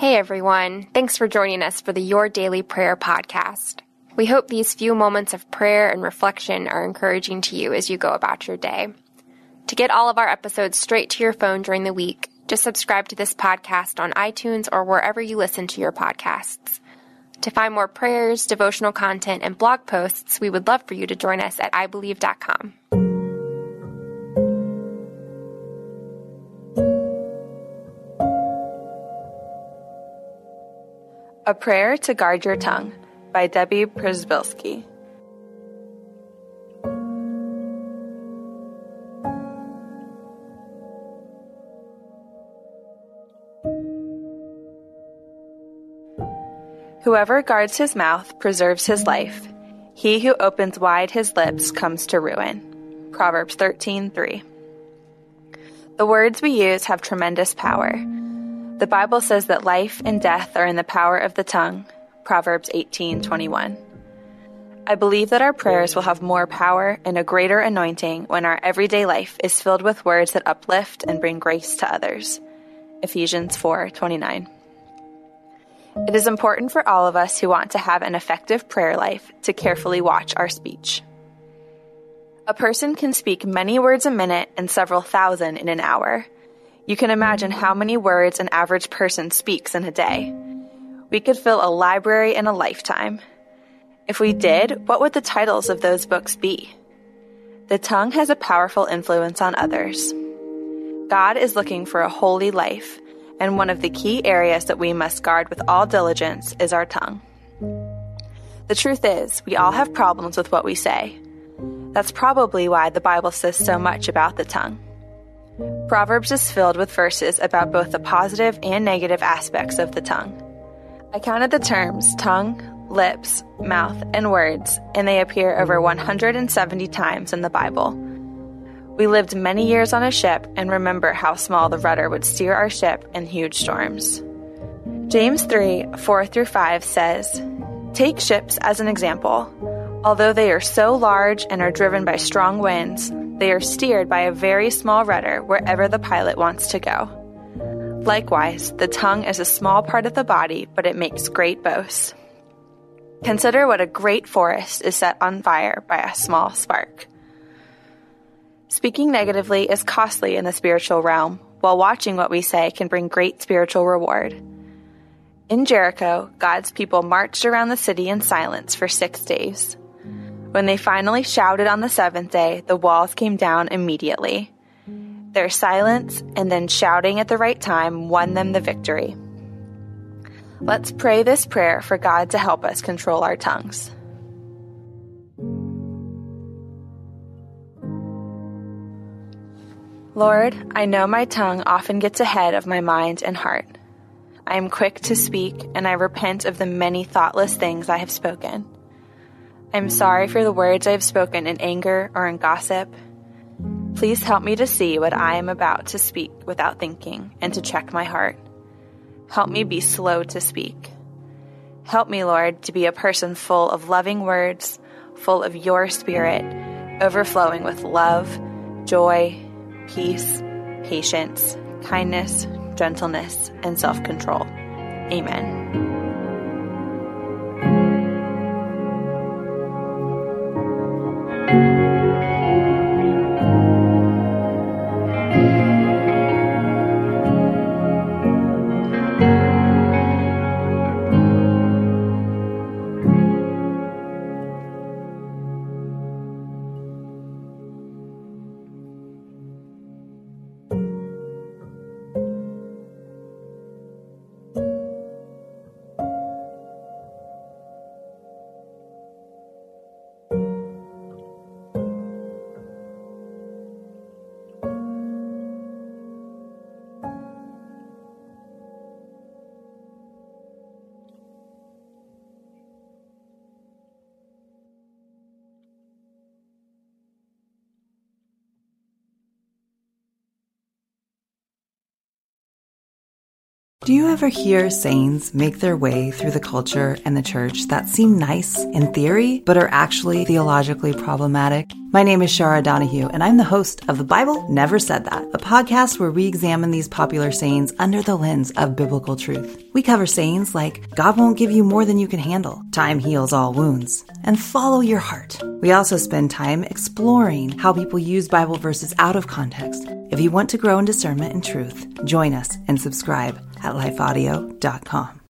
Hey everyone, thanks for joining us for the Your Daily Prayer podcast. We hope these few moments of prayer and reflection are encouraging to you as you go about your day. To get all of our episodes straight to your phone during the week, just subscribe to this podcast on iTunes or wherever you listen to your podcasts. To find more prayers, devotional content, and blog posts, we would love for you to join us at ibelieve.com. A Prayer to Guard Your Tongue by Debbie Przybylski. Whoever guards his mouth preserves his life. He who opens wide his lips comes to ruin. Proverbs 13:3. The words we use have tremendous power. The Bible says that life and death are in the power of the tongue. Proverbs 18:21. I believe that our prayers will have more power and a greater anointing when our everyday life is filled with words that uplift and bring grace to others. Ephesians 4:29. It is important for all of us who want to have an effective prayer life to carefully watch our speech. A person can speak many words a minute and several thousand in an hour. You can imagine how many words an average person speaks in a day. We could fill a library in a lifetime. If we did, what would the titles of those books be? The tongue has a powerful influence on others. God is looking for a holy life, and one of the key areas that we must guard with all diligence is our tongue. The truth is, we all have problems with what we say. That's probably why the Bible says so much about the tongue. Proverbs is filled with verses about both the positive and negative aspects of the tongue. I counted the terms tongue, lips, mouth, and words, and they appear over 170 times in the Bible. We lived many years on a ship and remember how small the rudder would steer our ship in huge storms. James 3:4-5 says, "Take ships as an example. Although they are so large and are driven by strong winds, they are steered by a very small rudder wherever the pilot wants to go. Likewise, the tongue is a small part of the body, but it makes great boasts. Consider what a great forest is set on fire by a small spark." Speaking negatively is costly in the spiritual realm, while watching what we say can bring great spiritual reward. In Jericho, God's people marched around the city in silence for 6 days. When they finally shouted on the 7th day, the walls came down immediately. Their silence and then shouting at the right time won them the victory. Let's pray this prayer for God to help us control our tongues. Lord, I know my tongue often gets ahead of my mind and heart. I am quick to speak, and I repent of the many thoughtless things I have spoken. I am sorry for the words I have spoken in anger or in gossip. Please help me to see what I am about to speak without thinking and to check my heart. Help me be slow to speak. Help me, Lord, to be a person full of loving words, full of your Spirit, overflowing with love, joy, peace, patience, kindness, gentleness, and self-control. Amen. Do you ever hear sayings make their way through the culture and the church that seem nice in theory, but are actually theologically problematic? My name is Shara Donahue, and I'm the host of The Bible Never Said That, a podcast where we examine these popular sayings under the lens of biblical truth. We cover sayings like, God won't give you more than you can handle, time heals all wounds, and follow your heart. We also spend time exploring how people use Bible verses out of context. If you want to grow in discernment and truth, join us and subscribe at lifeaudio.com.